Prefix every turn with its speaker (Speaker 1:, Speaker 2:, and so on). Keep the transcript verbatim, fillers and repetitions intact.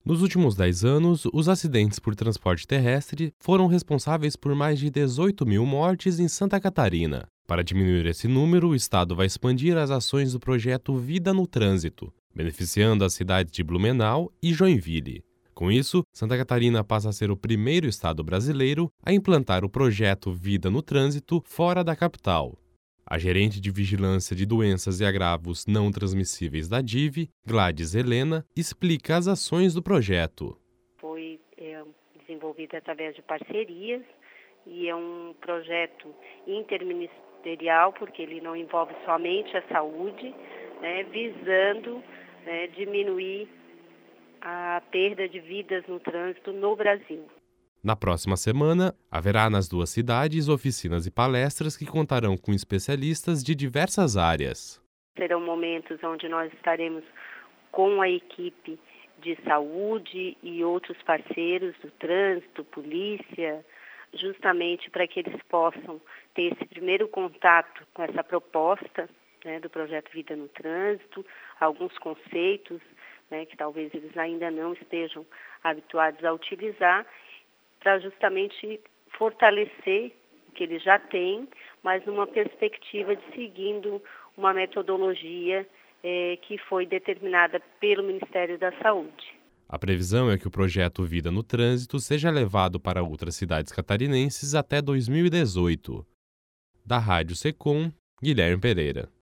Speaker 1: Nos últimos dez anos, os acidentes por transporte terrestre foram responsáveis por mais de dezoito mil mortes em Santa Catarina. Para diminuir esse número, o Estado vai expandir as ações do projeto Vida no Trânsito, beneficiando as cidades de Blumenau e Joinville. Com isso, Santa Catarina passa a ser o primeiro estado brasileiro a implantar o projeto Vida no Trânsito fora da capital. A gerente de Vigilância de Doenças e Agravos Não Transmissíveis da D I V, Gladys Helena, explica as ações do projeto.
Speaker 2: Foi é, desenvolvido através de parcerias e é um projeto interministerial, porque ele não envolve somente a saúde, né, visando né, diminuir a perda de vidas no trânsito no Brasil.
Speaker 1: Na próxima semana, haverá nas duas cidades oficinas e palestras que contarão com especialistas de diversas áreas.
Speaker 2: Serão momentos onde nós estaremos com a equipe de saúde e outros parceiros do trânsito, polícia, justamente para que eles possam ter esse primeiro contato com essa proposta né, do projeto Vida no Trânsito, alguns conceitos né, que talvez eles ainda não estejam habituados a utilizar, para justamente fortalecer o que eles já têm, mas numa perspectiva de seguindo uma metodologia eh, que foi determinada pelo Ministério da Saúde.
Speaker 1: A previsão é que o projeto Vida no Trânsito seja levado para outras cidades catarinenses até dois mil e dezoito. Da Rádio Secom, Guilherme Pereira.